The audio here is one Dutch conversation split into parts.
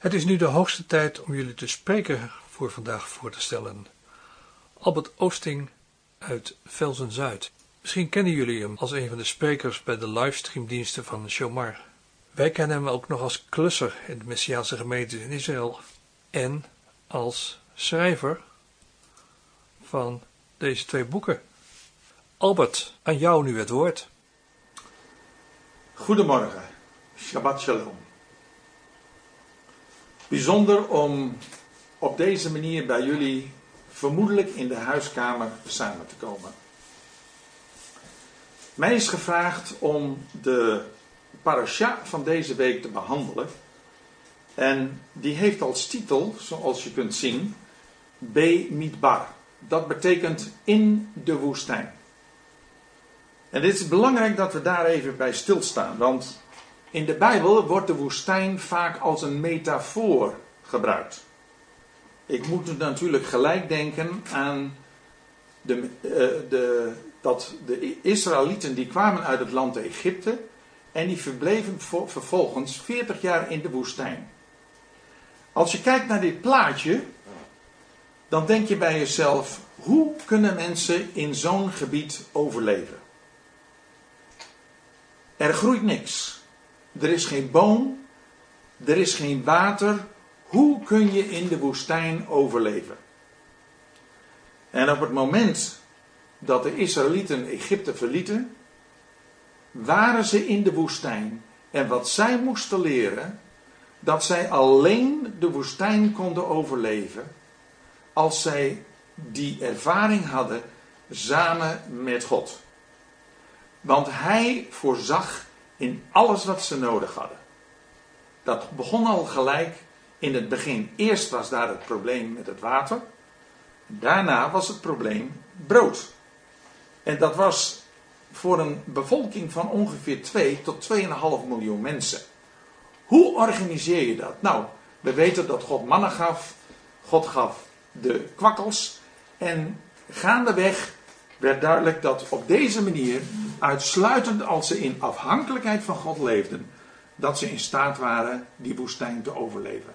Het is nu de hoogste tijd om jullie de spreker voor vandaag voor te stellen. Albert Oosting uit Velzen-Zuid. Misschien kennen jullie hem als een van de sprekers bij de livestreamdiensten van Shomar. Wij kennen hem ook nog als klusser in de Messiaanse gemeentes in Israël en als schrijver van deze 2 boeken. Albert, aan jou nu het woord. Goedemorgen, Shabbat Shalom. Bijzonder om op deze manier bij jullie vermoedelijk in de huiskamer samen te komen. Mij is gevraagd om de parasha van deze week te behandelen. En die heeft als titel, zoals je kunt zien, Be Midbar. Dat betekent in de woestijn. En dit is belangrijk dat we daar even bij stilstaan, want in de Bijbel wordt de woestijn vaak als een metafoor gebruikt. Ik moet natuurlijk gelijk denken aan dat de Israëlieten die kwamen uit het land Egypte en die verbleven vervolgens 40 jaar in de woestijn. Als je kijkt naar dit plaatje, dan denk je bij jezelf, hoe kunnen mensen in zo'n gebied overleven? Er groeit niks. Er is geen boom. Er is geen water. Hoe kun je in de woestijn overleven? En op het moment dat de Israëlieten Egypte verlieten, waren ze in de woestijn. En wat zij moesten leren, dat zij alleen de woestijn konden overleven als zij die ervaring hadden samen met God. Want hij voorzag in alles wat ze nodig hadden. Dat begon al gelijk in het begin. Eerst was daar het probleem met het water. Daarna was het probleem brood. En dat was voor een bevolking van ongeveer 2 tot 2,5 miljoen mensen. Hoe organiseer je dat? Nou, we weten dat God mannen gaf. God gaf de kwakkels. En gaandeweg werd duidelijk dat op deze manier, uitsluitend als ze in afhankelijkheid van God leefden, dat ze in staat waren die woestijn te overleven.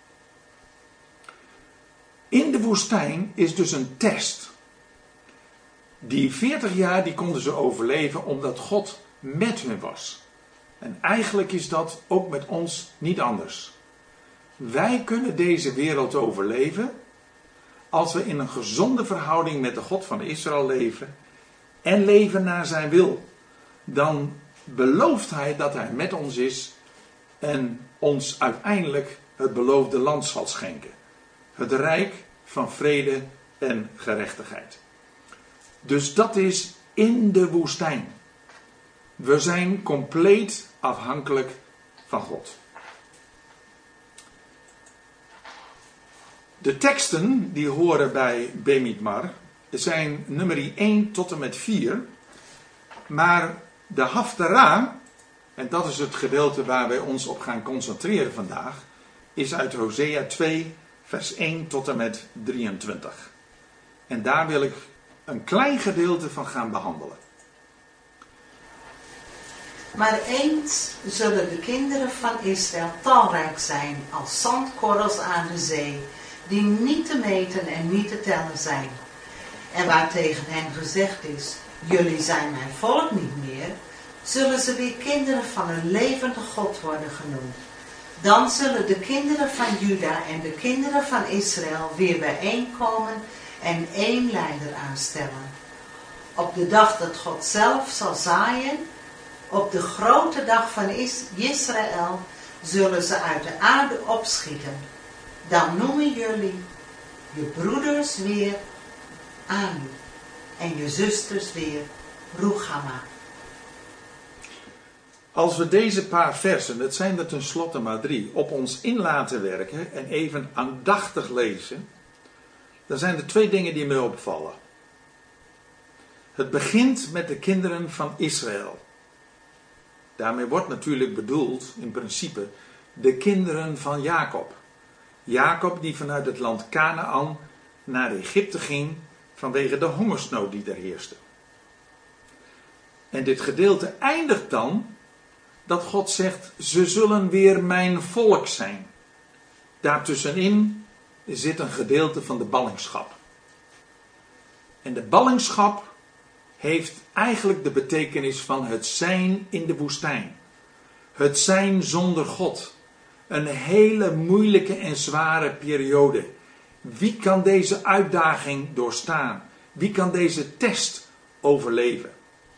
In de woestijn is dus een test. Die 40 jaar die konden ze overleven omdat God met hun was. En eigenlijk is dat ook met ons niet anders. Wij kunnen deze wereld overleven als we in een gezonde verhouding met de God van Israël leven en leven naar zijn wil. Dan belooft hij dat hij met ons is en ons uiteindelijk het beloofde land zal schenken. Het rijk van vrede en gerechtigheid. Dus dat is in de woestijn. We zijn compleet afhankelijk van God. De teksten die horen bij Be Midbar zijn nummer 1 tot en met 4. Maar de Haftarah, en dat is het gedeelte waar wij ons op gaan concentreren vandaag, is uit Hosea 2 vers 1 tot en met 23. En daar wil ik een klein gedeelte van gaan behandelen. Maar eens zullen de kinderen van Israël talrijk zijn als zandkorrels aan de zee, die niet te meten en niet te tellen zijn. En waar tegen hen gezegd is, jullie zijn mijn volk niet meer, zullen ze weer kinderen van een levende God worden genoemd. Dan zullen de kinderen van Juda en de kinderen van Israël weer bijeenkomen en één leider aanstellen. Op de dag dat God zelf zal zaaien, op de grote dag van Israël, zullen ze uit de aarde opschieten. Dan noemen jullie je broeders weer Anu en je zusters weer Ruchama. Als we deze paar versen, het zijn er tenslotte maar 3, op ons in laten werken en even aandachtig lezen, dan zijn er 2 dingen die mij opvallen. Het begint met de kinderen van Israël. Daarmee wordt natuurlijk bedoeld, in principe, de kinderen van Jacob. Jacob die vanuit het land Kanaan naar Egypte ging vanwege de hongersnood die er heerste. En dit gedeelte eindigt dan dat God zegt, ze zullen weer mijn volk zijn. Daartussenin zit een gedeelte van de ballingschap. En de ballingschap heeft eigenlijk de betekenis van het zijn in de woestijn. Het zijn zonder God. Een hele moeilijke en zware periode. Wie kan deze uitdaging doorstaan? Wie kan deze test overleven?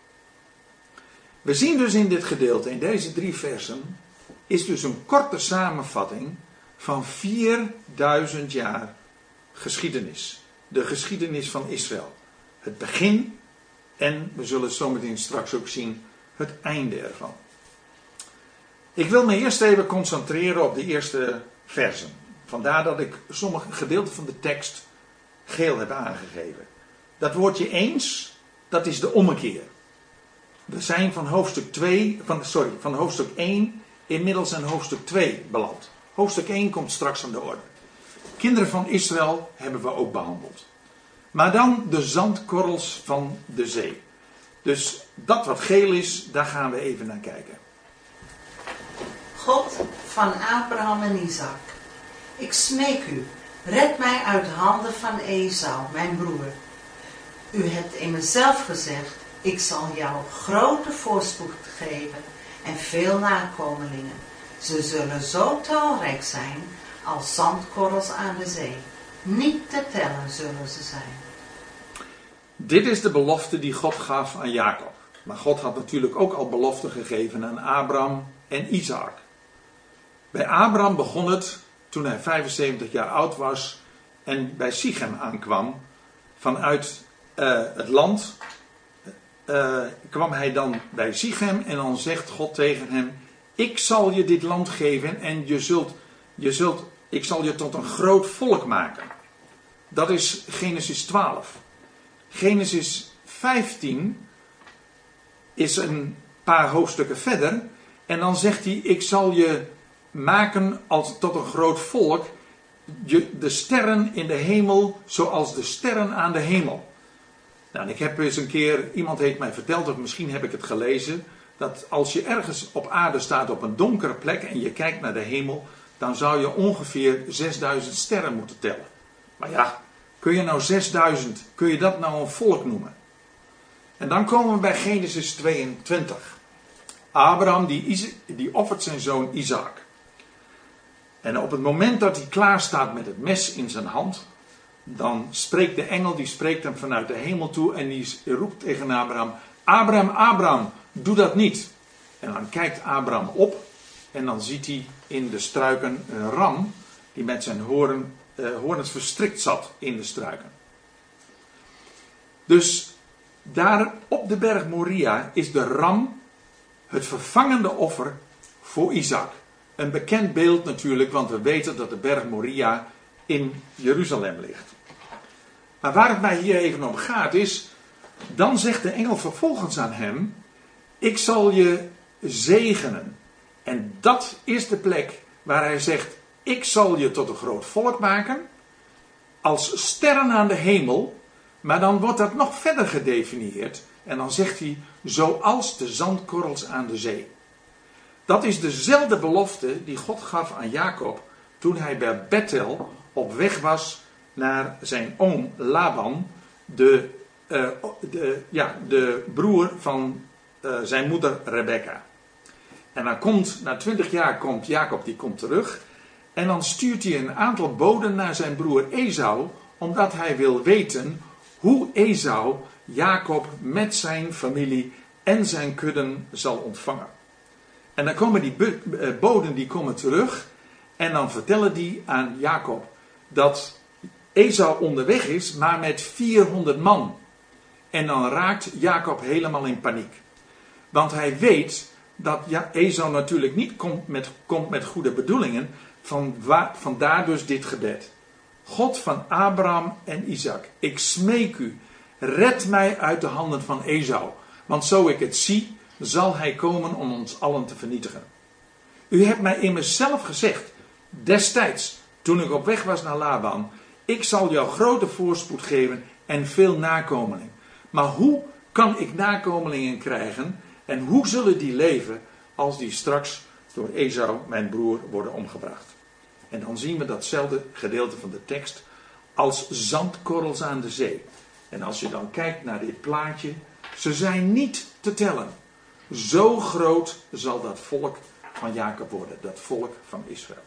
We zien dus in dit gedeelte, in deze 3 versen, is dus een korte samenvatting van 4000 jaar geschiedenis. De geschiedenis van Israël. Het begin en we zullen zometeen straks ook zien het einde ervan. Ik wil me eerst even concentreren op de eerste versen. Vandaar dat ik sommige gedeelten van de tekst geel heb aangegeven. Dat woordje eens, dat is de ommekeer. We zijn van hoofdstuk 1 inmiddels in hoofdstuk 2 beland. Hoofdstuk 1 komt straks aan de orde. Kinderen van Israël hebben we ook behandeld. Maar dan de zandkorrels van de zee. Dus dat wat geel is, daar gaan we even naar kijken. God van Abraham en Isaac, ik smeek u, red mij uit de handen van Esau, mijn broer. U hebt in mezelf gezegd, ik zal jou grote voorspoed geven en veel nakomelingen. Ze zullen zo talrijk zijn als zandkorrels aan de zee. Niet te tellen zullen ze zijn. Dit is de belofte die God gaf aan Jacob. Maar God had natuurlijk ook al beloften gegeven aan Abraham en Isaac. Bij Abraham begon het toen hij 75 jaar oud was en bij Sichem aankwam. Vanuit het land kwam hij dan bij Sichem en dan zegt God tegen hem: ik zal je dit land geven en ik zal je tot een groot volk maken. Dat is Genesis 12. Genesis 15 is een paar hoofdstukken verder. En dan zegt hij: ik zal je maken tot een groot volk. De sterren in de hemel zoals de sterren aan de hemel. Nou, ik heb eens een keer, iemand heeft mij verteld, of misschien heb ik het gelezen, dat als je ergens op aarde staat op een donkere plek en je kijkt naar de hemel, dan zou je ongeveer 6000 sterren moeten tellen. Maar ja, kun je nou 6000, kun je dat nou een volk noemen? En dan komen we bij Genesis 22. Abraham die offert zijn zoon Isaac. En op het moment dat hij klaar staat met het mes in zijn hand, dan spreekt de engel, die spreekt hem vanuit de hemel toe en die roept tegen Abraham: Abraham, Abraham, doe dat niet. En dan kijkt Abraham op en dan ziet hij in de struiken een ram die met zijn hoorns verstrikt zat in de struiken. Dus daar op de berg Moria is de ram het vervangende offer voor Isaac. Een bekend beeld natuurlijk, want we weten dat de berg Moria in Jeruzalem ligt. Maar waar het mij hier even om gaat is, dan zegt de engel vervolgens aan hem: ik zal je zegenen. En dat is de plek waar hij zegt: ik zal je tot een groot volk maken, als sterren aan de hemel. Maar dan wordt dat nog verder gedefinieerd. En dan zegt hij: zoals de zandkorrels aan de zee. Dat is dezelfde belofte die God gaf aan Jacob toen hij bij Bethel op weg was naar zijn oom Laban, de broer van zijn moeder Rebekka. En dan na 20 jaar komt Jacob, die komt terug. En dan stuurt hij een aantal boden naar zijn broer Esau, omdat hij wil weten hoe Esau Jacob met zijn familie en zijn kudden zal ontvangen. En dan komen die boden die komen terug en dan vertellen die aan Jacob dat Esau onderweg is, maar met 400 man. En dan raakt Jacob helemaal in paniek. Want hij weet dat Esau natuurlijk niet komt met goede bedoelingen. Vandaar dus dit gebed. God van Abraham en Isaac, ik smeek u, red mij uit de handen van Esau. Want zo ik het zie, zal hij komen om ons allen te vernietigen. U hebt mij immers zelf gezegd, destijds, toen ik op weg was naar Laban: ik zal jou grote voorspoed geven en veel nakomeling. Maar hoe kan ik nakomelingen krijgen en hoe zullen die leven als die straks door Esau, mijn broer, worden omgebracht? En dan zien we datzelfde gedeelte van de tekst als zandkorrels aan de zee. En als je dan kijkt naar dit plaatje, ze zijn niet te tellen. Zo groot zal dat volk van Jacob worden, dat volk van Israël.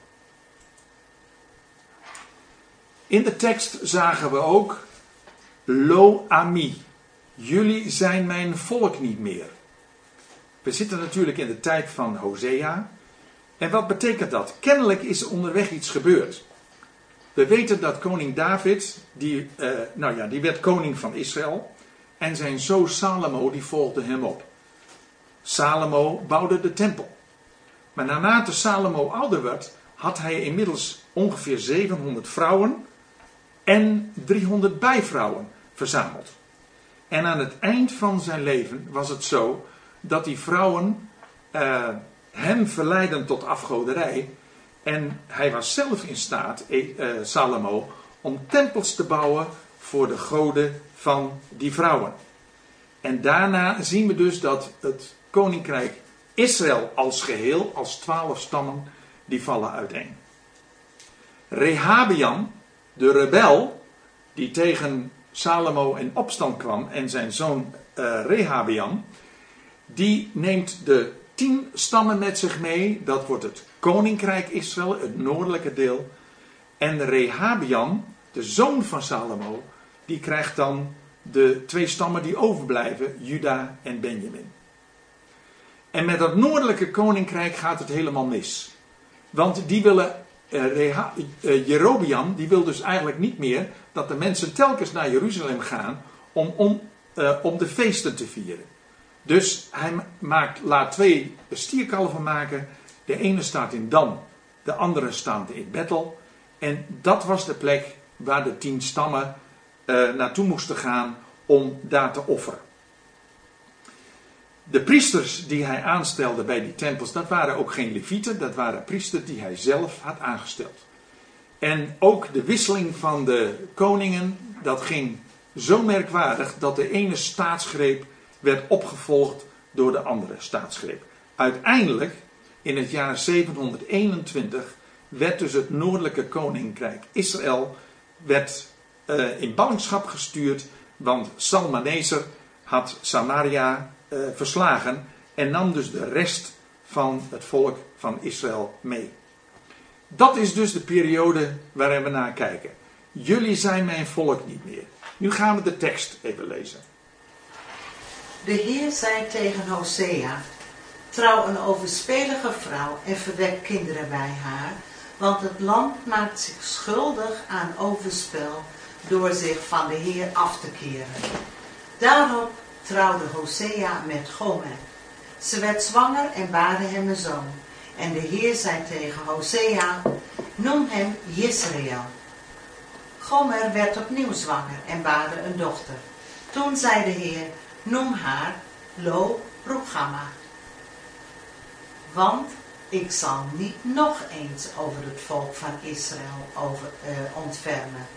In de tekst zagen we ook Lo Ami. Jullie zijn mijn volk niet meer. We zitten natuurlijk in de tijd van Hosea. En wat betekent dat? Kennelijk is onderweg iets gebeurd. We weten dat koning David, die werd koning van Israël. En zijn zoon Salomo, die volgde hem op. Salomo bouwde de tempel. Maar naarmate Salomo ouder werd, had hij inmiddels ongeveer 700 vrouwen en 300 bijvrouwen verzameld. En aan het eind van zijn leven was het zo dat die vrouwen hem verleidden tot afgoderij. En hij was zelf in staat, Salomo, om tempels te bouwen voor de goden van die vrouwen. En daarna zien we dus dat het koninkrijk Israël als geheel, als 12 stammen, die vallen uiteen. Rehabeam, de rebel, die tegen Salomo in opstand kwam en zijn zoon Rehabeam, die neemt de 10 stammen met zich mee. Dat wordt het koninkrijk Israël, het noordelijke deel. En Rehabeam, de zoon van Salomo, die krijgt dan de 2 stammen die overblijven, Juda en Benjamin. En met dat noordelijke koninkrijk gaat het helemaal mis. Want die willen, Jerobeam, die wil dus eigenlijk niet meer dat de mensen telkens naar Jeruzalem gaan om de feesten te vieren. Dus hij laat 2 stierkalven maken. De ene staat in Dan, de andere staat in Bethel. En dat was de plek waar de 10 stammen naartoe moesten gaan om daar te offeren. De priesters die hij aanstelde bij die tempels, dat waren ook geen levieten, dat waren priesters die hij zelf had aangesteld. En ook de wisseling van de koningen, dat ging zo merkwaardig dat de ene staatsgreep werd opgevolgd door de andere staatsgreep. Uiteindelijk, in het jaar 721, werd dus het noordelijke koninkrijk Israël in ballingschap gestuurd, want Salmaneser had Samaria verslagen en nam dus de rest van het volk van Israël mee. Dat is dus de periode waarin we naar kijken. Jullie zijn mijn volk niet meer. Nu gaan we de tekst even lezen. De Heer zei tegen Hosea: trouw een overspelige vrouw en verwek kinderen bij haar, want het land maakt zich schuldig aan overspel door zich van de Heer af te keren. Daarop trouwde Hosea met Gomer. Ze werd zwanger en baarde hem een zoon. En de Heer zei tegen Hosea: noem hem Jezreel. Gomer werd opnieuw zwanger en baarde een dochter. Toen zei de Heer: noem haar Lo Ruhamah. Want ik zal niet nog eens over het volk van Israël ontfermen.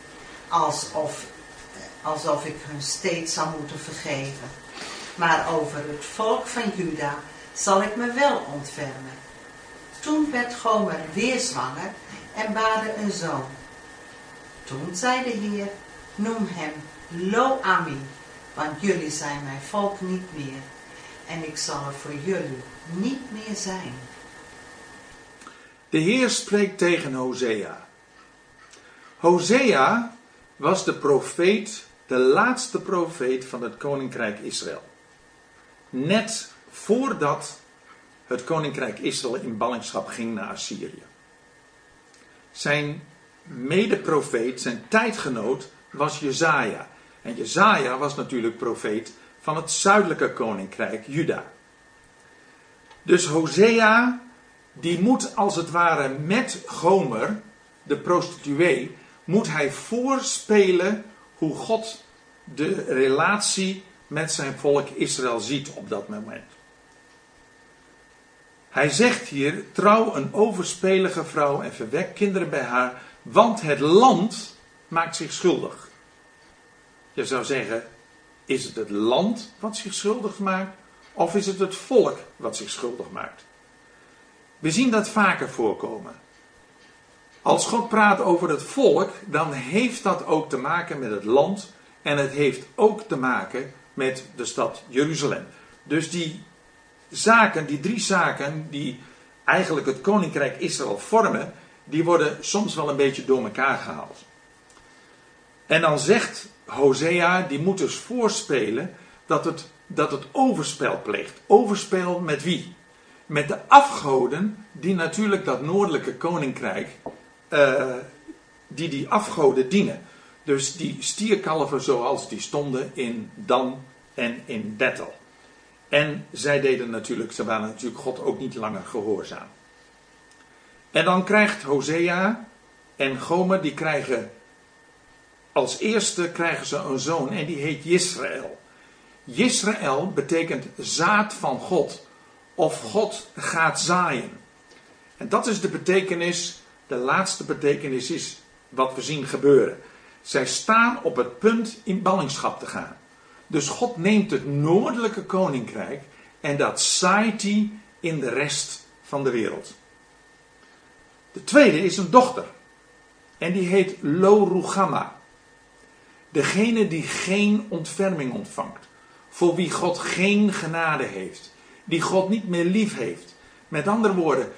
Alsof ik hun steeds zou moeten vergeven. Maar over het volk van Juda zal ik me wel ontfermen. Toen werd Gomer weer zwanger en baarde een zoon. Toen zei de Heer: noem hem Lo Ami, want jullie zijn mijn volk niet meer. En ik zal er voor jullie niet meer zijn. De Heer spreekt tegen Hosea. Hosea was de profeet, de laatste profeet van het koninkrijk Israël. Net voordat het koninkrijk Israël in ballingschap ging naar Assyrië. Zijn medeprofeet, zijn tijdgenoot, was Jesaja. En Jesaja was natuurlijk profeet van het zuidelijke koninkrijk Juda. Dus Hosea, die moet als het ware met Gomer, de prostituee, moet hij voorspelen hoe God de relatie met zijn volk Israël ziet op dat moment. Hij zegt hier: trouw een overspelige vrouw en verwek kinderen bij haar, want het land maakt zich schuldig. Je zou zeggen, is het het land wat zich schuldig maakt, of is het het volk wat zich schuldig maakt? We zien dat vaker voorkomen. Als God praat over het volk, dan heeft dat ook te maken met het land. En het heeft ook te maken met de stad Jeruzalem. Dus die drie zaken die eigenlijk het koninkrijk Israël vormen, die worden soms wel een beetje door elkaar gehaald. En dan zegt Hosea, die moet dus voorspelen dat het overspel pleegt. Overspel met wie? Met de afgoden die natuurlijk dat noordelijke koninkrijk, die afgoden dienen. Dus die stierkalven zoals die stonden in Dan en in Bethel. En ze waren natuurlijk God ook niet langer gehoorzaam. En dan krijgt Hosea en Gomer, die krijgen als eerste ze een zoon en die heet Jisraël. Jisraël betekent zaad van God. Of God gaat zaaien. En dat is de betekenis, de laatste betekenis is wat we zien gebeuren. Zij staan op het punt in ballingschap te gaan. Dus God neemt het noordelijke koninkrijk en dat zaait hij in de rest van de wereld. De tweede is een dochter. En die heet Lo-Ruhamah. Degene die geen ontferming ontvangt. Voor wie God geen genade heeft. Die God niet meer lief heeft. Met andere woorden,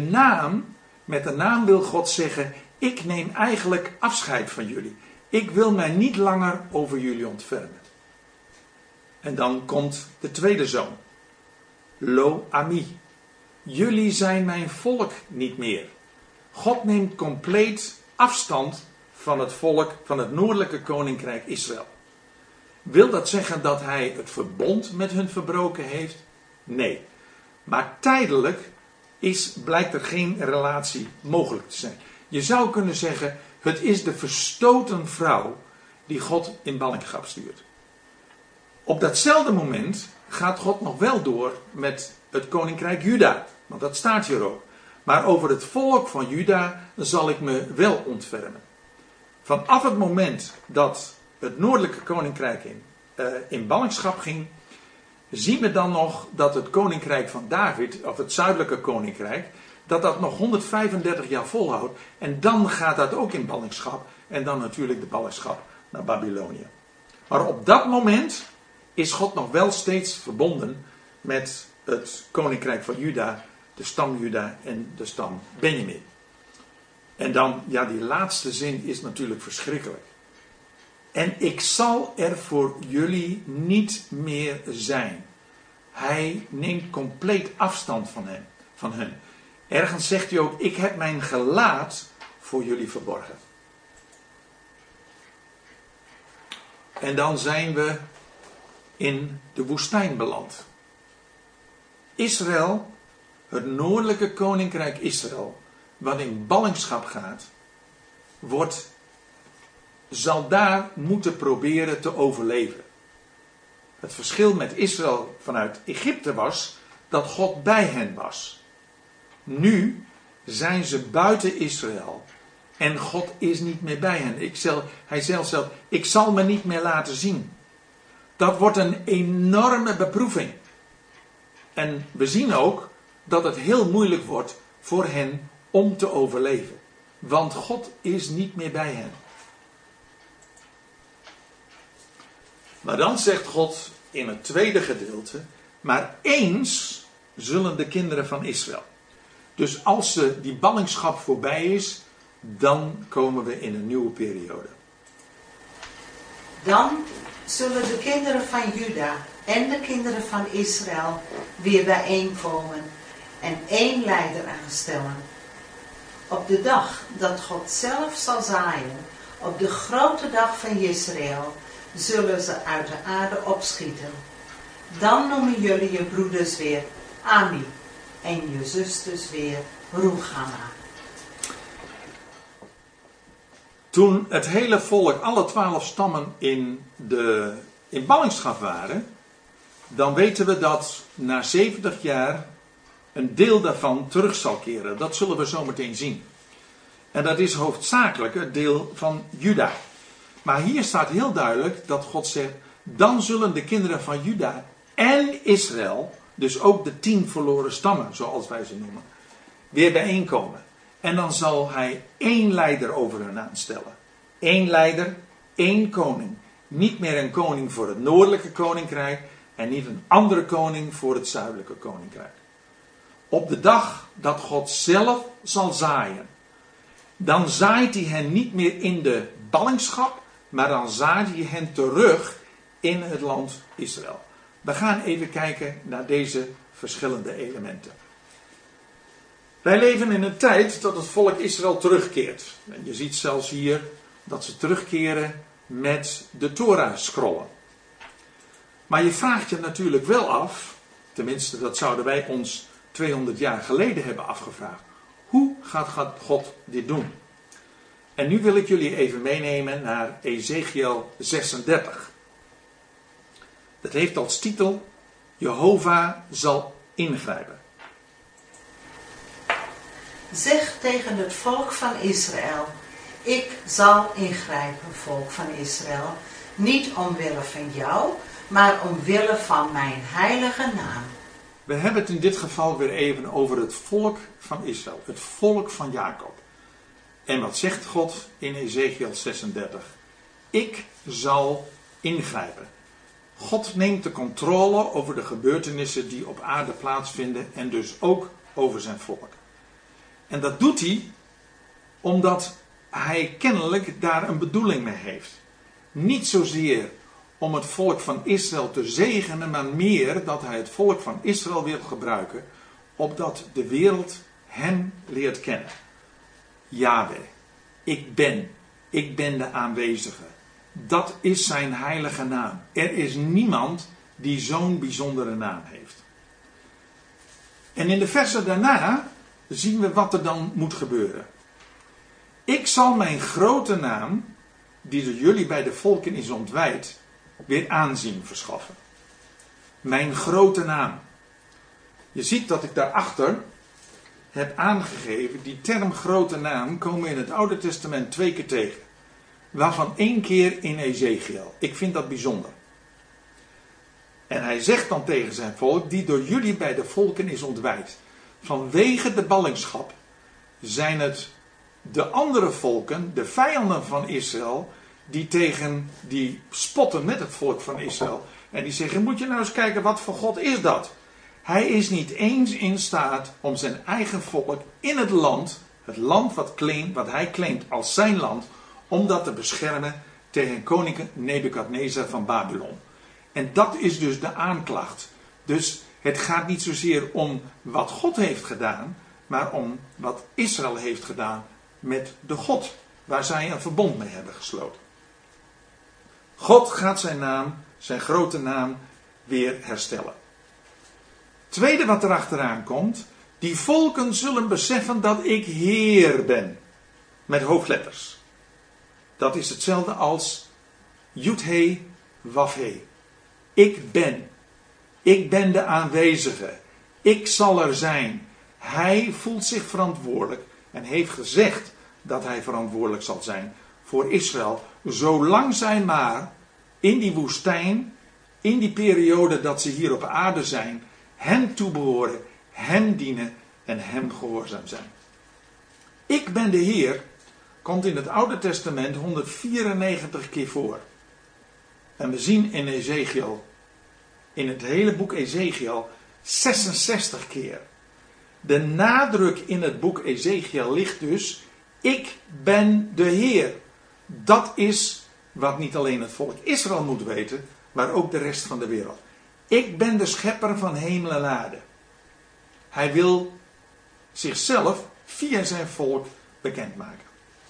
met de naam wil God zeggen, ik neem eigenlijk afscheid van jullie. Ik wil mij niet langer over jullie ontfermen. En dan komt de tweede zoon. Lo-Ami. Jullie zijn mijn volk niet meer. God neemt compleet afstand van het volk, van het noordelijke koninkrijk Israël. Wil dat zeggen dat hij het verbond met hun verbroken heeft? Nee. Maar tijdelijk blijkt er geen relatie mogelijk te zijn. Je zou kunnen zeggen, het is de verstoten vrouw die God in ballingschap stuurt. Op datzelfde moment gaat God nog wel door met het koninkrijk Juda. Want dat staat hier ook. Maar over het volk van Juda zal ik me wel ontfermen. Vanaf het moment dat het noordelijke koninkrijk in ballingschap ging, zien we dan nog dat het koninkrijk van David, of het zuidelijke koninkrijk, dat nog 135 jaar volhoudt. En dan gaat dat ook in ballingschap. En dan natuurlijk de ballingschap naar Babylonië. Maar op dat moment is God nog wel steeds verbonden met het koninkrijk van Juda, de stam Juda en de stam Benjamin. En dan, ja, die laatste zin is natuurlijk verschrikkelijk. En ik zal er voor jullie niet meer zijn. Hij neemt compleet afstand van hen. Ergens zegt hij ook, ik heb mijn gelaat voor jullie verborgen. En dan zijn we in de woestijn beland. Israël, het noordelijke koninkrijk Israël, wat in ballingschap gaat, zal daar moeten proberen te overleven. Het verschil met Israël vanuit Egypte was dat God bij hen was. Nu zijn ze buiten Israël en God is niet meer bij hen. Hij zegt zelf, ik zal me niet meer laten zien. Dat wordt een enorme beproeving. En we zien ook dat het heel moeilijk wordt voor hen om te overleven. Want God is niet meer bij hen. Maar dan zegt God in het tweede gedeelte, maar eens zullen de kinderen van Israël. Dus als die ballingschap voorbij is, dan komen we in een nieuwe periode. Dan zullen de kinderen van Juda en de kinderen van Israël weer bijeenkomen en één leider aanstellen. Op de dag dat God zelf zal zaaien, op de grote dag van Israël, zullen ze uit de aarde opschieten. Dan noemen jullie je broeders weer Ami en je zusters weer Ruhamah. Toen het hele volk, alle 12 stammen in ballingschap waren, dan weten we dat na 70 jaar een deel daarvan terug zal keren. Dat zullen we zo meteen zien. En dat is hoofdzakelijk het deel van Juda. Maar hier staat heel duidelijk dat God zegt, dan zullen de kinderen van Juda en Israël, dus ook de 10 verloren stammen, zoals wij ze noemen, weer bijeenkomen. En dan zal hij 1 leider over hen aanstellen. 1 leider, 1 koning. Niet meer een koning voor het noordelijke koninkrijk en niet een andere koning voor het zuidelijke koninkrijk. Op de dag dat God zelf zal zaaien, dan zaait hij hen niet meer in de ballingschap, maar dan zaait hij hen terug in het land Israël. We gaan even kijken naar deze verschillende elementen. Wij leven in een tijd dat het volk Israël terugkeert. En je ziet zelfs hier dat ze terugkeren met de Torah-scrollen. Maar je vraagt je natuurlijk wel af, tenminste dat zouden wij ons 200 jaar geleden hebben afgevraagd. Hoe gaat God dit doen? En nu wil ik jullie even meenemen naar Ezechiel 36. Dat heeft als titel: Jehovah zal ingrijpen. Zeg tegen het volk van Israël: ik zal ingrijpen, volk van Israël. Niet omwille van jou, maar omwille van mijn heilige naam. We hebben het in dit geval weer even over het volk van Israël. Het volk van Jacob. En wat zegt God in Ezechiel 36? Ik zal ingrijpen. God neemt de controle over de gebeurtenissen die op aarde plaatsvinden en dus ook over zijn volk. En dat doet hij omdat hij kennelijk daar een bedoeling mee heeft. Niet zozeer om het volk van Israël te zegenen, maar meer dat hij het volk van Israël wil gebruiken, opdat de wereld hem leert kennen. Yahweh, ik ben de aanwezige. Dat is zijn heilige naam. Er is niemand die zo'n bijzondere naam heeft. En in de versen daarna zien we wat er dan moet gebeuren. Ik zal mijn grote naam, die door jullie bij de volken is ontwijd, weer aanzien verschaffen. Mijn grote naam. Je ziet dat ik daarachter heb aangegeven, die term grote naam komen we in het Oude Testament 2 keer tegen. Waarvan 1 keer in Ezechiel. Ik vind dat bijzonder. En hij zegt dan tegen zijn volk, die door jullie bij de volken is ontwijd. Vanwege de ballingschap zijn het de andere volken, de vijanden van Israël, die spotten met het volk van Israël. En die zeggen, moet je nou eens kijken, wat voor God is dat? Hij is niet eens in staat om zijn eigen volk in het land wat hij claimt als zijn land, om dat te beschermen tegen koning Nebukadnezar van Babylon. En dat is dus de aanklacht. Dus het gaat niet zozeer om wat God heeft gedaan, maar om wat Israël heeft gedaan met de God, waar zij een verbond mee hebben gesloten. God gaat zijn grote naam, weer herstellen. Tweede wat er achteraan komt, die volken zullen beseffen dat ik Heer ben. Met hoofdletters. Dat is hetzelfde als Yud-He, Waf-He. Ik ben de aanwezige. Ik zal er zijn. Hij voelt zich verantwoordelijk en heeft gezegd dat hij verantwoordelijk zal zijn voor Israël. Zolang zij maar in die woestijn, in die periode dat ze hier op aarde zijn, hem toebehoren, hem dienen en hem gehoorzaam zijn. Ik ben de Heer komt in het Oude Testament 194 keer voor. En we zien in Ezechiel, in het hele boek Ezechiel, 66 keer. De nadruk in het boek Ezechiel ligt dus, ik ben de Heer. Dat is wat niet alleen het volk Israël moet weten, maar ook de rest van de wereld. Ik ben de schepper van hemel en aarde. Hij wil zichzelf via zijn volk bekendmaken.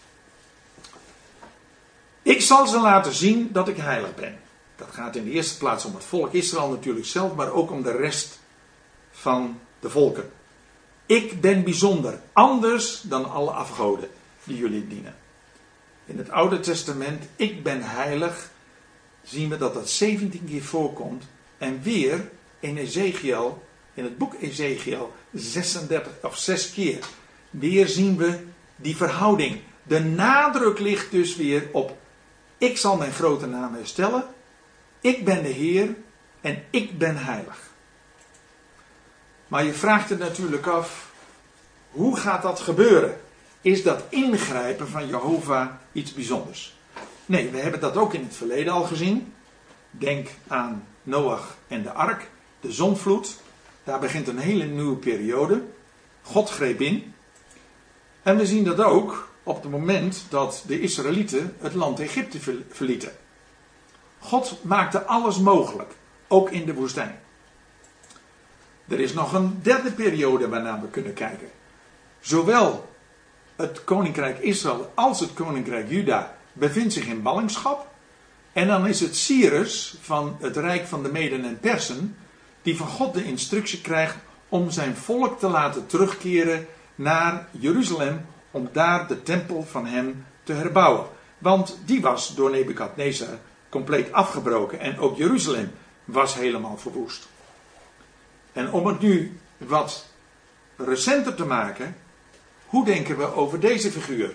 Ik zal ze laten zien dat ik heilig ben. Dat gaat in de eerste plaats om het volk Israël natuurlijk zelf, maar ook om de rest van de volken. Ik ben bijzonder, anders dan alle afgoden die jullie dienen. In het Oude Testament, ik ben heilig, zien we dat dat 17 keer voorkomt. En weer in Ezechiel, in het boek Ezechiel, 6 keer. Weer zien we die verhouding. De nadruk ligt dus weer op, ik zal mijn grote naam herstellen. Ik ben de Heer en ik ben heilig. Maar je vraagt het natuurlijk af, hoe gaat dat gebeuren? is dat ingrijpen van Jehovah iets bijzonders. Nee, we hebben dat ook in het verleden al gezien. Denk aan Noach en de ark, de zondvloed. Daar begint een hele nieuwe periode. God greep in. En we zien dat ook op het moment dat de Israëlieten het land Egypte verlieten. God maakte alles mogelijk, ook in de woestijn. Er is nog een derde periode waarnaar we kunnen kijken. Zowel het koninkrijk Israël als het koninkrijk Juda bevindt zich in ballingschap. En dan is het Cyrus van het rijk van de Meden en Persen die van God de instructie krijgt om zijn volk te laten terugkeren naar Jeruzalem om daar de tempel van hem te herbouwen. Want die was door Nebukadnezar compleet afgebroken en ook Jeruzalem was helemaal verwoest. En om het nu wat recenter te maken, hoe denken we over deze figuur?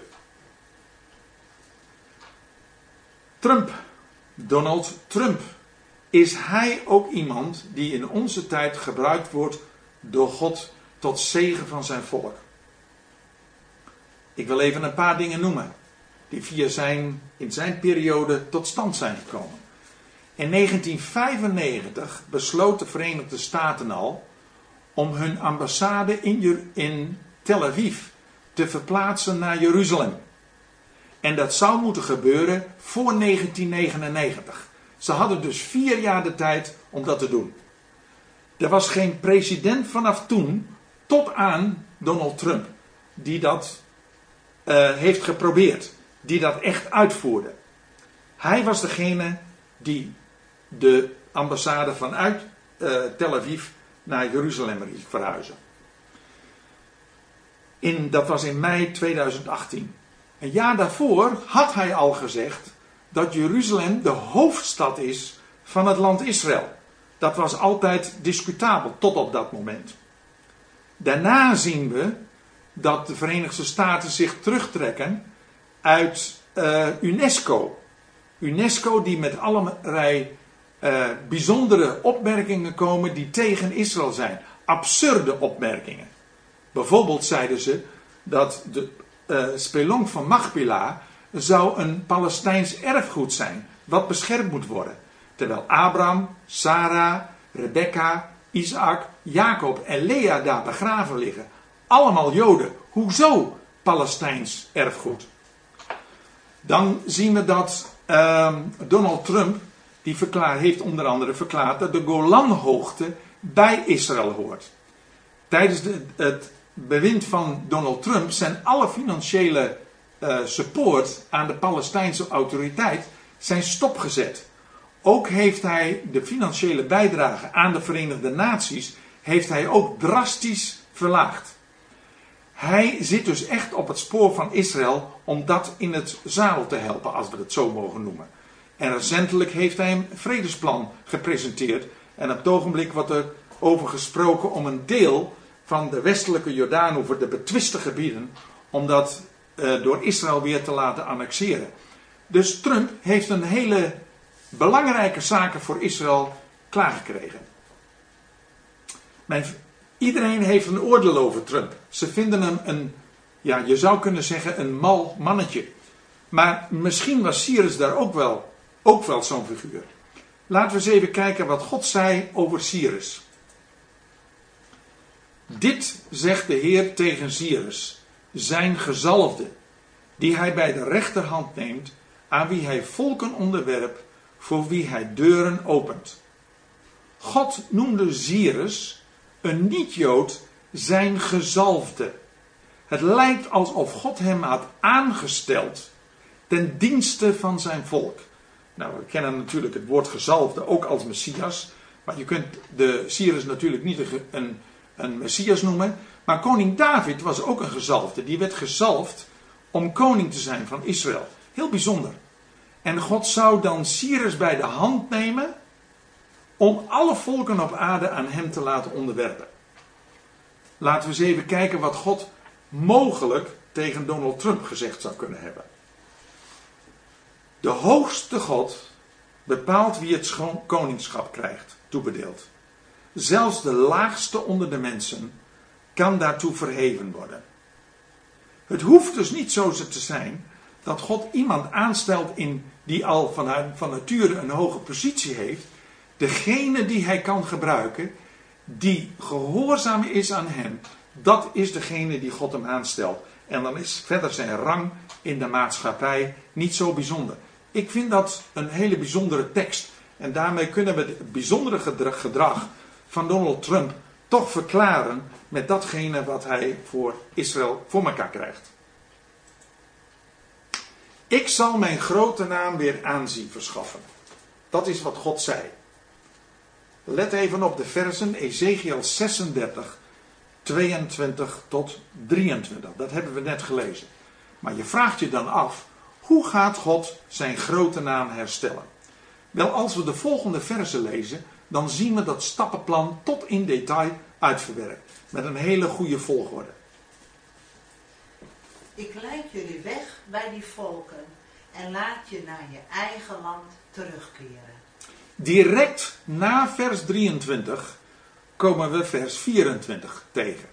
Trump, Donald Trump. Is hij ook iemand die in onze tijd gebruikt wordt door God tot zegen van zijn volk? Ik wil even een paar dingen noemen die in zijn periode tot stand zijn gekomen. In 1995 besloot de Verenigde Staten al om hun ambassade in Tel Aviv te verplaatsen naar Jeruzalem. En dat zou moeten gebeuren voor 1999. Ze hadden dus 4 jaar de tijd om dat te doen. Er was geen president vanaf toen tot aan Donald Trump die dat heeft geprobeerd. Die dat echt uitvoerde. Hij was degene die de ambassade vanuit Tel Aviv naar Jeruzalem liet verhuizen. Dat was in mei 2018. Een jaar daarvoor had hij al gezegd dat Jeruzalem de hoofdstad is van het land Israël. Dat was altijd discutabel tot op dat moment. Daarna zien we dat de Verenigde Staten zich terugtrekken uit UNESCO. UNESCO die met allerlei bijzondere opmerkingen komen die tegen Israël zijn. Absurde opmerkingen. Bijvoorbeeld zeiden ze dat de spelonk van Machpelah zou een Palestijns erfgoed zijn, wat beschermd moet worden. Terwijl Abraham, Sarah, Rebecca, Isaac, Jacob en Lea daar begraven liggen. Allemaal Joden. Hoezo Palestijns erfgoed? Dan zien we dat Donald Trump, die heeft onder andere verklaard dat de Golanhoogte bij Israël hoort. Tijdens het bewind van Donald Trump zijn alle financiële support aan de Palestijnse autoriteit zijn stopgezet. Ook heeft hij de financiële bijdrage aan de Verenigde Naties heeft hij ook drastisch verlaagd. Hij zit dus echt op het spoor van Israël om dat in het zadel te helpen, als we het zo mogen noemen. En recentelijk heeft hij een vredesplan gepresenteerd. En op het ogenblik wordt er over gesproken om een deel van de westelijke Jordaanoever, de betwiste gebieden, om dat door Israël weer te laten annexeren. Dus Trump heeft een hele belangrijke zaken voor Israël klaargekregen. Iedereen heeft een oordeel over Trump. Ze vinden hem je zou kunnen zeggen een mal mannetje. Maar misschien was Cyrus daar ook wel zo'n figuur. Laten we eens even kijken wat God zei over Cyrus. Dit zegt de Heer tegen Cyrus, zijn gezalfde, die hij bij de rechterhand neemt, aan wie hij volken onderwerpt, voor wie hij deuren opent. God noemde Cyrus, een niet-Jood, zijn gezalfde. Het lijkt alsof God hem had aangesteld ten dienste van zijn volk. Nou, we kennen natuurlijk het woord gezalfde ook als Messias. Maar je kunt de Cyrus natuurlijk niet een Messias noemen. Maar koning David was ook een gezalfde. Die werd gezalfd om koning te zijn van Israël. Heel bijzonder. En God zou dan Cyrus bij de hand nemen om alle volken op aarde aan hem te laten onderwerpen. Laten we eens even kijken wat God mogelijk tegen Donald Trump gezegd zou kunnen hebben. De hoogste God bepaalt wie het koningschap krijgt, toebedeeld. Zelfs de laagste onder de mensen kan daartoe verheven worden. Het hoeft dus niet zo te zijn dat God iemand aanstelt die al van nature een hoge positie heeft. Degene die hij kan gebruiken, die gehoorzaam is aan hem, dat is degene die God hem aanstelt. En dan is verder zijn rang in de maatschappij niet zo bijzonder. Ik vind dat een hele bijzondere tekst. En daarmee kunnen we het bijzondere gedrag van Donald Trump toch verklaren met datgene wat hij voor Israël voor elkaar krijgt. Ik zal mijn grote naam weer aanzien verschaffen. Dat is wat God zei. Let even op de versen Ezekiel 36, 22 tot 23. Dat hebben we net gelezen. Maar je vraagt je dan af, hoe gaat God zijn grote naam herstellen? Wel, als we de volgende versen lezen, dan zien we dat stappenplan tot in detail uitverwerkt. Met een hele goede volgorde. Ik leid jullie weg bij die volken en laat je naar je eigen land terugkeren. Direct na vers 23 komen we vers 24 tegen.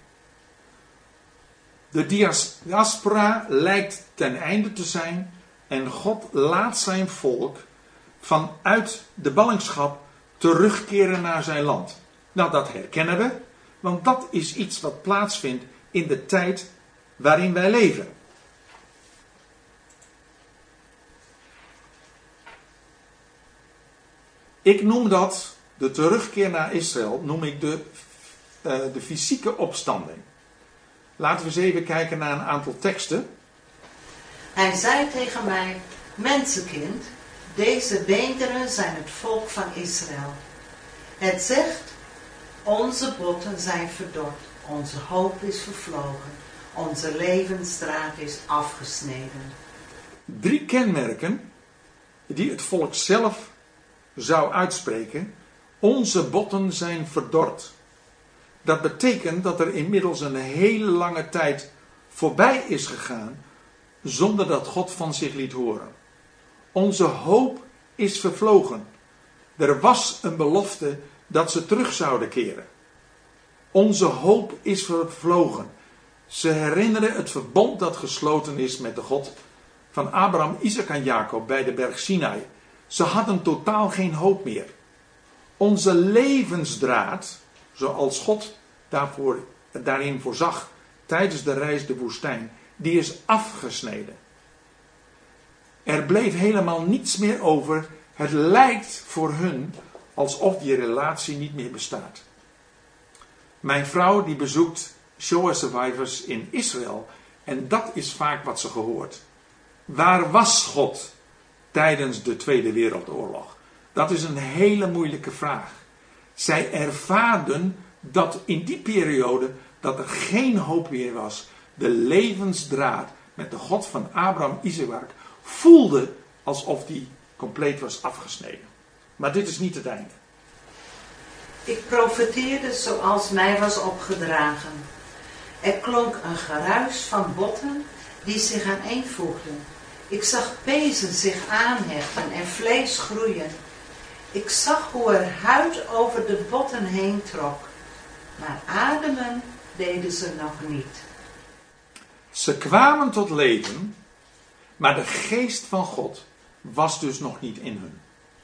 De diaspora lijkt ten einde te zijn en God laat zijn volk vanuit de ballingschap terugkeren naar zijn land. Nou, dat herkennen we, want dat is iets wat plaatsvindt in de tijd waarin wij leven. Ik noem dat, de terugkeer naar Israël, noem ik de fysieke opstanding. Laten we eens even kijken naar een aantal teksten. Hij zei tegen mij, mensenkind, deze beenderen zijn het volk van Israël. Het zegt, onze botten zijn verdord, onze hoop is vervlogen, onze levensdraad is afgesneden. 3 kenmerken die het volk zelf zou uitspreken. Onze botten zijn verdord. Dat betekent dat er inmiddels een hele lange tijd voorbij is gegaan zonder dat God van zich liet horen. Onze hoop is vervlogen. Er was een belofte dat ze terug zouden keren. Onze hoop is vervlogen. Ze herinneren het verbond dat gesloten is met de God van Abraham, Isaac en Jacob bij de berg Sinai. Ze hadden totaal geen hoop meer. Onze levensdraad, zoals God daarin voorzag tijdens de reis de woestijn, die is afgesneden. Er bleef helemaal niets meer over. Het lijkt voor hun alsof die relatie niet meer bestaat. Mijn vrouw die bezoekt Shoah survivors in Israël en dat is vaak wat ze gehoord. Waar was God tijdens de Tweede Wereldoorlog? Dat is een hele moeilijke vraag. Zij ervaarden dat in die periode dat er geen hoop meer was. De levensdraad met de God van Abraham, Isaac voelde alsof die compleet was afgesneden. Maar dit is niet het einde. Ik profeteerde zoals mij was opgedragen. Er klonk een geruis van botten die zich aaneenvoegden. Ik zag pezen zich aanhechten en vlees groeien. Ik zag hoe er huid over de botten heen trok. Maar ademen deden ze nog niet. Ze kwamen tot leven, maar de geest van God was dus nog niet in hun.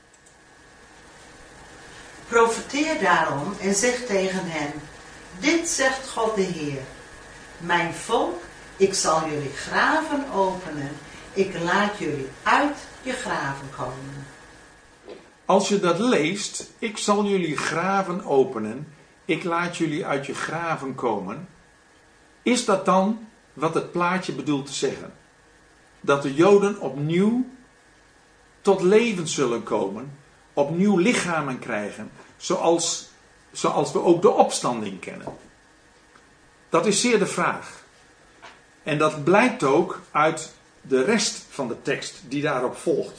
Profeteer daarom en zeg tegen hen, dit zegt God de Heer. Mijn volk, ik zal jullie graven openen. Ik laat jullie uit je graven komen. Als je dat leest, ik zal jullie graven openen. Ik laat jullie uit je graven komen. Is dat dan wat het plaatje bedoelt te zeggen? Dat de Joden opnieuw tot leven zullen komen. Opnieuw lichamen krijgen. Zoals we ook de opstanding kennen. Dat is zeer de vraag. En dat blijkt ook uit de rest van de tekst die daarop volgt.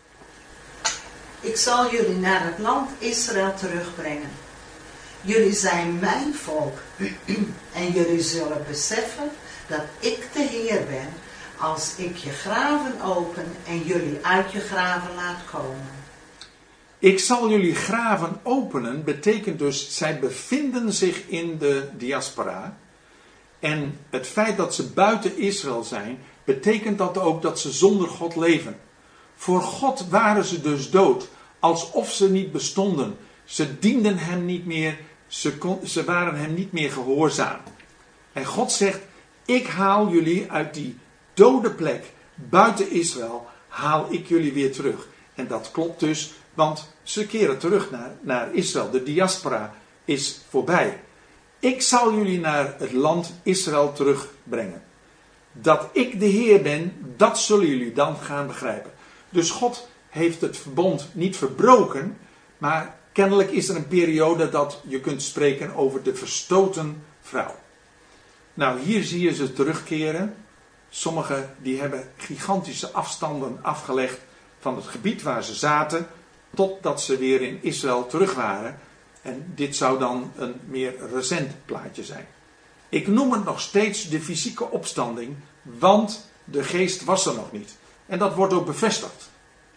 Ik zal jullie naar het land Israël terugbrengen. Jullie zijn mijn volk. En jullie zullen beseffen dat ik de Heer ben als ik je graven open en jullie uit je graven laat komen. Ik zal jullie graven openen betekent dus zij bevinden zich in de diaspora. En het feit dat ze buiten Israël zijn, betekent dat ook dat ze zonder God leven. Voor God waren ze dus dood, alsof ze niet bestonden. Ze dienden hem niet meer, ze waren hem niet meer gehoorzaam. En God zegt, ik haal jullie uit die dode plek buiten Israël, haal ik jullie weer terug. En dat klopt dus, want ze keren terug naar Israël. De diaspora is voorbij. Ik zal jullie naar het land Israël terugbrengen. Dat ik de Heer ben, dat zullen jullie dan gaan begrijpen. Dus God heeft het verbond niet verbroken, maar kennelijk is er een periode dat je kunt spreken over de verstoten vrouw. Nou, hier zie je ze terugkeren. Sommigen die hebben gigantische afstanden afgelegd van het gebied waar ze zaten, totdat ze weer in Israël terug waren. En dit zou dan een meer recent plaatje zijn. Ik noem het nog steeds de fysieke opstanding, want de geest was er nog niet. En dat wordt ook bevestigd.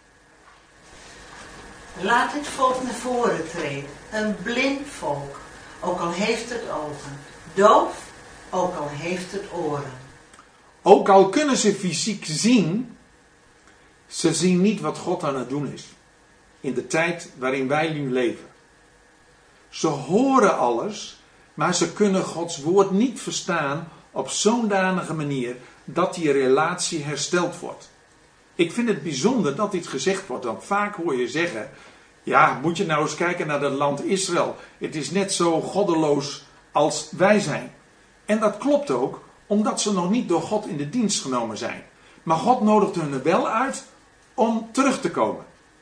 Laat dit volk naar voren treden. Een blind volk, ook al heeft het ogen. Doof, ook al heeft het oren. Ook al kunnen ze fysiek zien, ze zien niet wat God aan het doen is. In de tijd waarin wij nu leven. Ze horen alles, maar ze kunnen Gods woord niet verstaan op zo'n danige manier dat die relatie hersteld wordt. Ik vind het bijzonder dat dit gezegd wordt, want vaak hoor je zeggen, ja, moet je nou eens kijken naar het land Israël. Het is net zo goddeloos als wij zijn. En dat klopt ook, omdat ze nog niet door God in de dienst genomen zijn. Maar God nodigt hun er wel uit om terug te komen.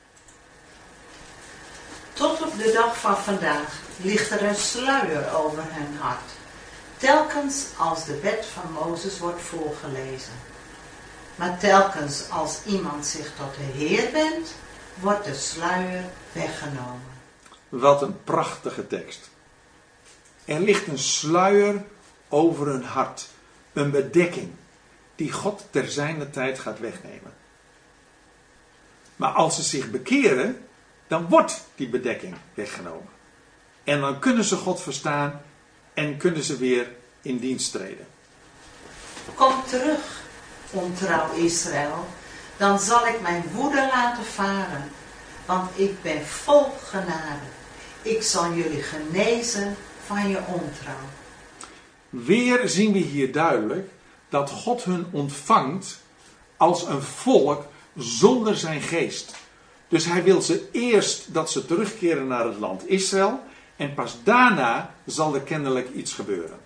Tot op de dag van vandaag ligt er een sluier over hun hart. Telkens als de wet van Mozes wordt voorgelezen. Maar telkens als iemand zich tot de Heer wendt, wordt de sluier weggenomen. Wat een prachtige tekst. Er ligt een sluier over hun hart. Een bedekking die God ter zijner tijd gaat wegnemen. Maar als ze zich bekeren, dan wordt die bedekking weggenomen. En dan kunnen ze God verstaan en kunnen ze weer in dienst treden. Kom terug, ontrouw Israël, dan zal ik mijn woede laten varen, want ik ben vol genade. Ik zal jullie genezen van je ontrouw. Weer zien we hier duidelijk dat God hun ontvangt als een volk zonder zijn geest. Dus hij wil ze eerst dat ze terugkeren naar het land Israël en pas daarna zal er kennelijk iets gebeuren.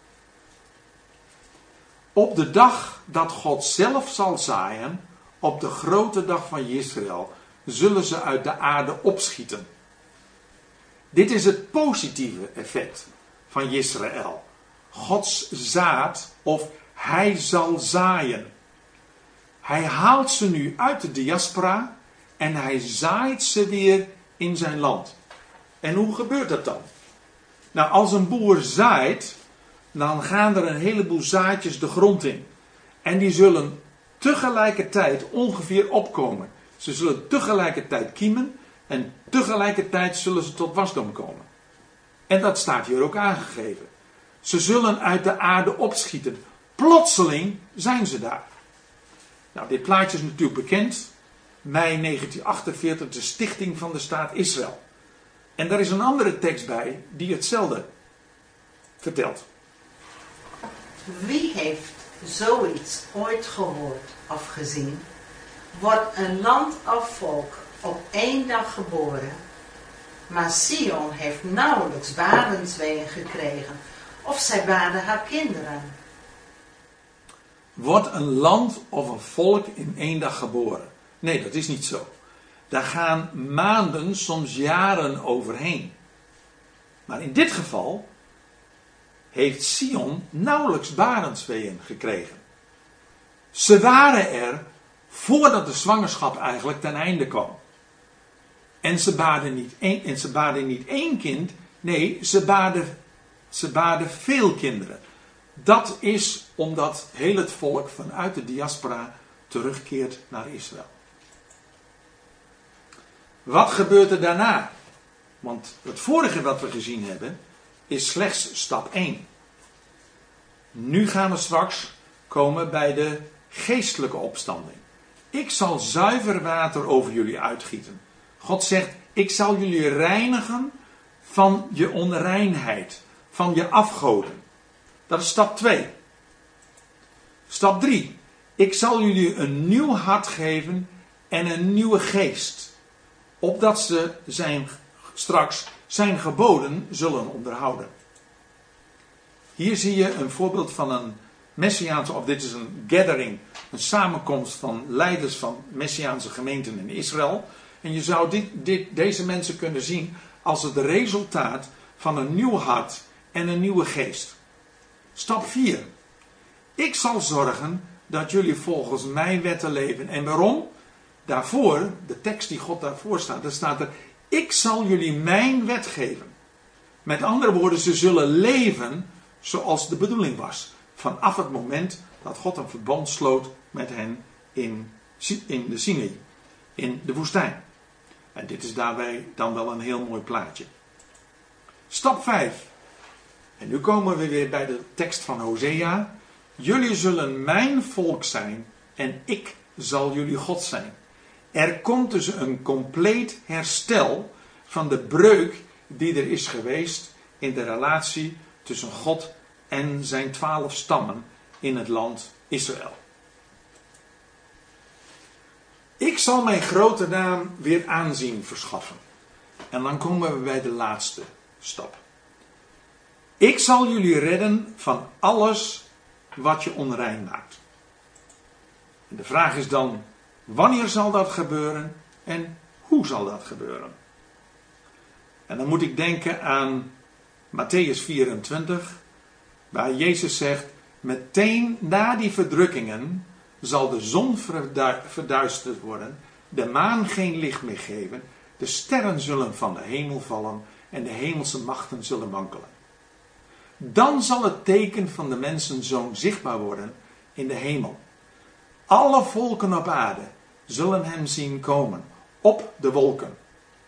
Op de dag dat God zelf zal zaaien, op de grote dag van Israël, zullen ze uit de aarde opschieten. Dit is het positieve effect van Israël. Gods zaad, of hij zal zaaien. Hij haalt ze nu uit de diaspora en hij zaait ze weer in zijn land. En hoe gebeurt dat dan? Nou, als een boer zaait, dan gaan er een heleboel zaadjes de grond in. En die zullen tegelijkertijd ongeveer opkomen. Ze zullen tegelijkertijd kiemen en tegelijkertijd zullen ze tot wasdom komen. En dat staat hier ook aangegeven. Ze zullen uit de aarde opschieten. Plotseling zijn ze daar. Nou, dit plaatje is natuurlijk bekend. Mei 1948, de stichting van de staat Israël. En daar is een andere tekst bij die hetzelfde vertelt. Wie heeft zoiets ooit gehoord of gezien? Wordt een land of volk op 1 dag geboren, maar Sion heeft nauwelijks barensweeën gekregen, of zij baarde haar kinderen. Wordt een land of een volk in 1 dag geboren? Nee, dat is niet zo. Daar gaan maanden, soms jaren overheen. Maar in dit geval heeft Sion nauwelijks barensweeën gekregen. Ze waren er voordat de zwangerschap eigenlijk ten einde kwam. En ze baarden niet één kind, nee, ze baarden veel kinderen. Dat is omdat heel het volk vanuit de diaspora terugkeert naar Israël. Wat gebeurt er daarna? Want het vorige wat we gezien hebben is slechts stap 1. Nu gaan we straks komen bij de geestelijke opstanding. Ik zal zuiver water over jullie uitgieten. God zegt, ik zal jullie reinigen van je onreinheid, van je afgoden. Dat is stap 2. Stap 3. Ik zal jullie een nieuw hart geven en een nieuwe geest. Opdat ze straks zijn geboden zullen onderhouden. Hier zie je een voorbeeld van een Messiaanse, of dit is een gathering, een samenkomst van leiders van Messiaanse gemeenten in Israël. En je zou deze mensen kunnen zien als het resultaat van een nieuw hart en een nieuwe geest. Stap 4. Ik zal zorgen dat jullie volgens mijn wetten leven. En waarom? Daarvoor, de tekst die God daarvoor staat, daar staat er, ik zal jullie mijn wet geven. Met andere woorden, ze zullen leven zoals de bedoeling was. Vanaf het moment dat God een verbond sloot met hen in de Sinai, in de woestijn. En dit is daarbij dan wel een heel mooi plaatje. Stap 5. En nu komen we weer bij de tekst van Hosea. Jullie zullen mijn volk zijn en ik zal jullie God zijn. Er komt dus een compleet herstel van de breuk die er is geweest in de relatie tussen God en zijn 12 stammen in het land Israël. Ik zal mijn grote naam weer aanzien verschaffen. En dan komen we bij de laatste stap. Ik zal jullie redden van alles wat je onrein maakt. En de vraag is dan, wanneer zal dat gebeuren en hoe zal dat gebeuren? En dan moet ik denken aan Mattheüs 24, waar Jezus zegt, meteen na die verdrukkingen zal de zon verduisterd worden, de maan geen licht meer geven, de sterren zullen van de hemel vallen en de hemelse machten zullen wankelen. Dan zal het teken van de mensenzoon zichtbaar worden in de hemel. Alle volken op aarde zullen hem zien komen op de wolken.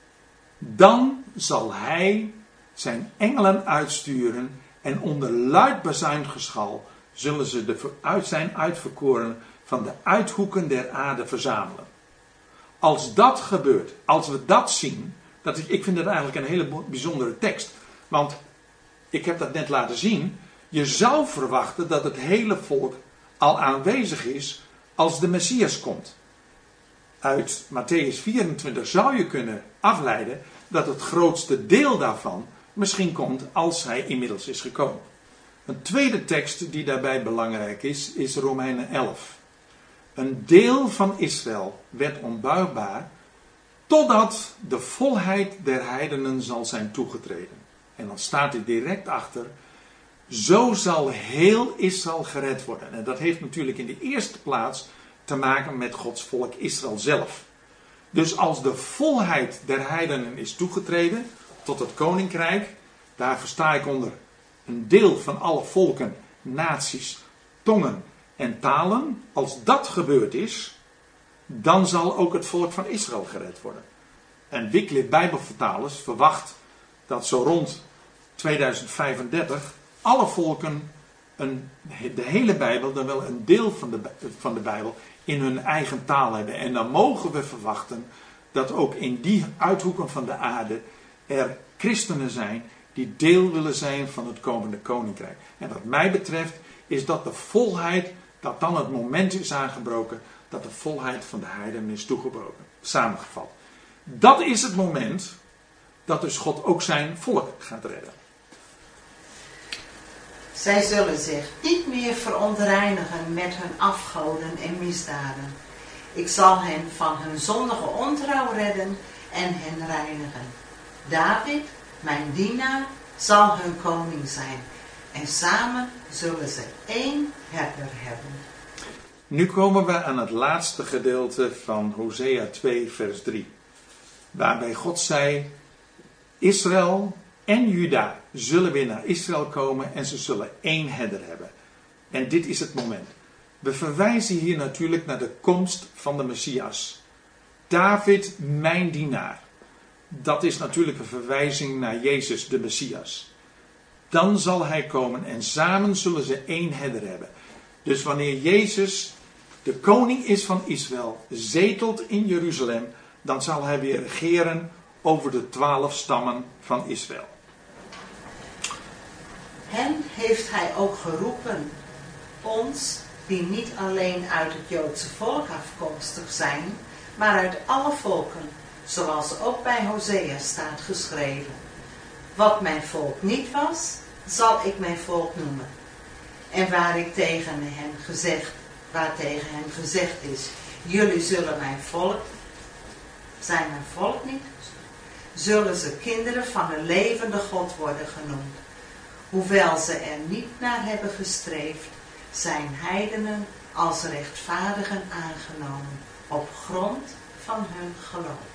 Dan zal hij zijn engelen uitsturen en onder luid bazuingeschal zullen ze zijn uitverkoren van de uithoeken der aarde verzamelen. Als dat gebeurt, als we dat zien, ik vind het eigenlijk een hele bijzondere tekst, want ik heb dat net laten zien, je zou verwachten dat het hele volk al aanwezig is als de Messias komt. Uit Mattheüs 24 zou je kunnen afleiden dat het grootste deel daarvan misschien komt als hij inmiddels is gekomen. Een tweede tekst die daarbij belangrijk is Romeinen 11. Een deel van Israël werd onbuigbaar totdat de volheid der heidenen zal zijn toegetreden. En dan staat er direct achter, zo zal heel Israël gered worden. En dat heeft natuurlijk in de eerste plaats te maken met Gods volk Israël zelf. Dus als de volheid der heidenen is toegetreden tot het koninkrijk, daar versta ik onder een deel van alle volken, naties, tongen en talen. Als dat gebeurd is, dan zal ook het volk van Israël gered worden. En Wycliffe Bijbelvertalers verwacht dat zo rond 2035 alle volken de hele Bijbel, dan wel een deel van de Bijbel, in hun eigen taal hebben. En dan mogen we verwachten dat ook in die uithoeken van de aarde er christenen zijn die deel willen zijn van het komende koninkrijk. En wat mij betreft is dat de volheid, dat dan het moment is aangebroken, dat de volheid van de heidenen is toegebroken, samengevat. Dat is het moment dat dus God ook zijn volk gaat redden. Zij zullen zich niet meer verontreinigen met hun afgoden en misdaden. Ik zal hen van hun zondige ontrouw redden en hen reinigen. David, mijn dienaar, zal hun koning zijn. En samen zullen ze één herder hebben. Nu komen we aan het laatste gedeelte van Hosea 2 vers 3. Waarbij God zei, Israël en Juda zullen weer naar Israël komen en ze zullen één herder hebben. En dit is het moment. We verwijzen hier natuurlijk naar de komst van de Messias. David, mijn dienaar. Dat is natuurlijk een verwijzing naar Jezus, de Messias. dan zal hij komen en samen zullen ze één herder hebben. Dus wanneer Jezus de koning is van Israël, zetelt in Jeruzalem, dan zal hij weer regeren over de 12 stammen van Israël. Hen heeft hij ook geroepen, ons die niet alleen uit het Joodse volk afkomstig zijn, maar uit alle volken, zoals ook bij Hosea staat geschreven. Wat mijn volk niet was, zal ik mijn volk noemen. En waar tegen hen gezegd is, jullie zullen mijn volk, zijn mijn volk niet, zullen ze kinderen van de levende God worden genoemd. Hoewel ze er niet naar hebben gestreefd, zijn heidenen als rechtvaardigen aangenomen op grond van hun geloof.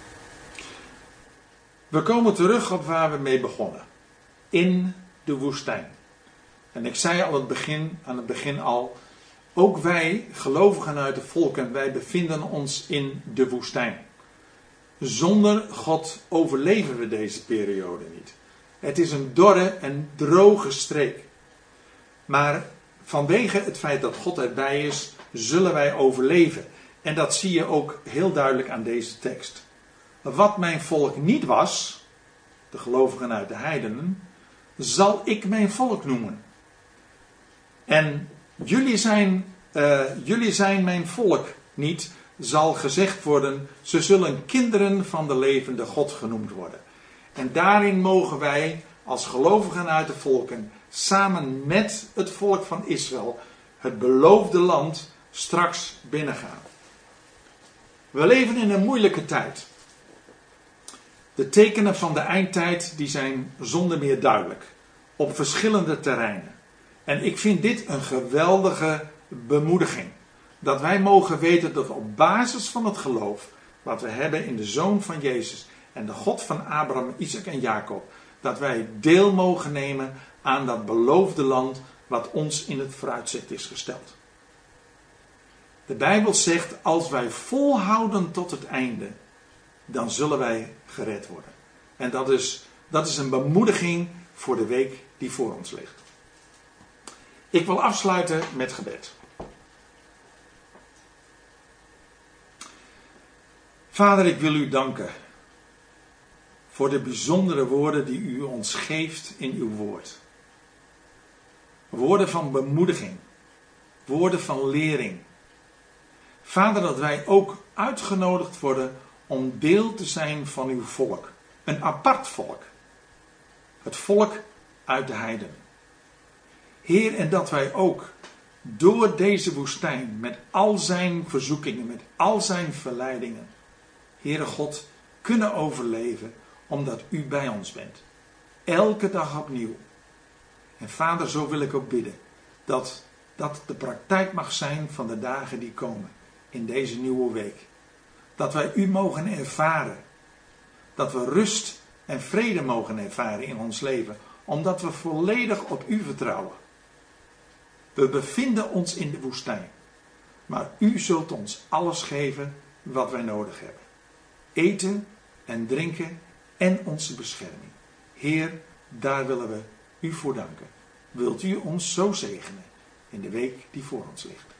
We komen terug op waar we mee begonnen. In de woestijn. En ik zei aan het begin al, ook wij, gelovigen uit de volken, wij bevinden ons in de woestijn. Zonder God overleven we deze periode niet. Het is een dorre en droge streek. Maar vanwege het feit dat God erbij is, zullen wij overleven. En dat zie je ook heel duidelijk aan deze tekst. Wat mijn volk niet was, de gelovigen uit de heidenen, zal ik mijn volk noemen. En jullie zijn mijn volk niet, zal gezegd worden, ze zullen kinderen van de levende God genoemd worden. En daarin mogen wij als gelovigen uit de volken samen met het volk van Israël het beloofde land straks binnengaan. We leven in een moeilijke tijd. De tekenen van de eindtijd die zijn zonder meer duidelijk. Op verschillende terreinen. En ik vind dit een geweldige bemoediging. Dat wij mogen weten dat op basis van het geloof wat we hebben in de Zoon van Jezus en de God van Abraham, Isaac en Jacob, dat wij deel mogen nemen aan dat beloofde land wat ons in het vooruitzicht is gesteld. De Bijbel zegt, als wij volhouden tot het einde, dan zullen wij gered worden. En dat is een bemoediging voor de week die voor ons ligt. Ik wil afsluiten met gebed. Vader, ik wil u danken voor de bijzondere woorden die u ons geeft in uw woord. Woorden van bemoediging, woorden van lering. Vader, dat wij ook uitgenodigd worden om deel te zijn van uw volk. Een apart volk. Het volk uit de heiden. Heer, en dat wij ook door deze woestijn met al zijn verzoekingen, met al zijn verleidingen, Heere God, kunnen overleven omdat u bij ons bent. Elke dag opnieuw. En Vader, zo wil ik ook bidden dat dat de praktijk mag zijn van de dagen die komen in deze nieuwe week. Dat wij u mogen ervaren. Dat we rust en vrede mogen ervaren in ons leven. Omdat we volledig op u vertrouwen. We bevinden ons in de woestijn. Maar u zult ons alles geven wat wij nodig hebben. Eten en drinken en onze bescherming. Heer, daar willen we u voor danken. Wilt u ons zo zegenen in de week die voor ons ligt.